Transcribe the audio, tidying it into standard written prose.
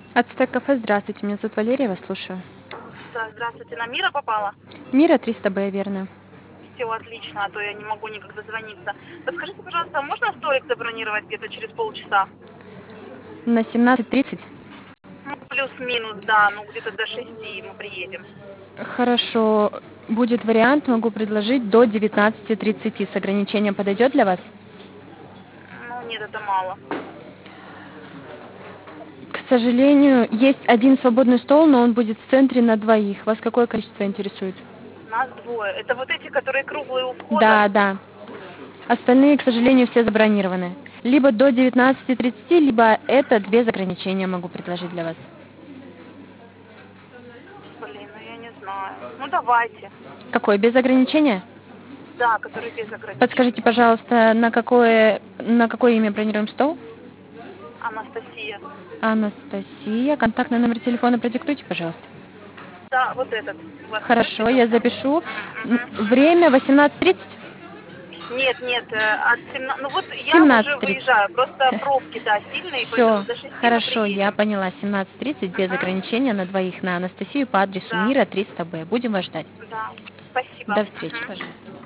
Ацтек кафе, здравствуйте, меня зовут Валерия, вас слушаю. Да, здравствуйте, на Мира попала? Мира 300Б, верно. Все отлично, а то я не могу никак дозвониться. Подскажите, пожалуйста, а можно столик забронировать где-то через полчаса? На 17:30? Ну, плюс-минус, да, ну где-то до 6 мы приедем. Хорошо, будет вариант, могу предложить до 19:30 с ограничением. Подойдет для вас? Ну, нет, это мало. К сожалению, есть один свободный стол, но он будет в центре на двоих. Вас какое количество интересует? Нас двое. Это вот эти, которые круглые у входа? Да, да. Остальные, к сожалению, все забронированы. Либо до 19:30, либо этот без ограничения могу предложить для вас. Блин, ну я не знаю. Ну, давайте. Какой, без ограничения? Да, который без Подскажите, ограничения. пожалуйста, на какое имя бронируем стол? Анастасия. Анастасия. Контактный номер телефона продиктуйте, пожалуйста. Да, вот этот. У вас Хорошо, я выписался? запишу. Угу. Время 18:30? Нет, нет, от 17, ну вот я уже 17:30. выезжаю, просто пробки, да, сильные, поэтому Все, до 6 мы хорошо, я приедем. поняла. 17:30 без Угу, ограничения на двоих на Анастасию по адресу да, Мира 300Б. Будем вас ждать. да, спасибо. До встречи, Угу. пожалуйста.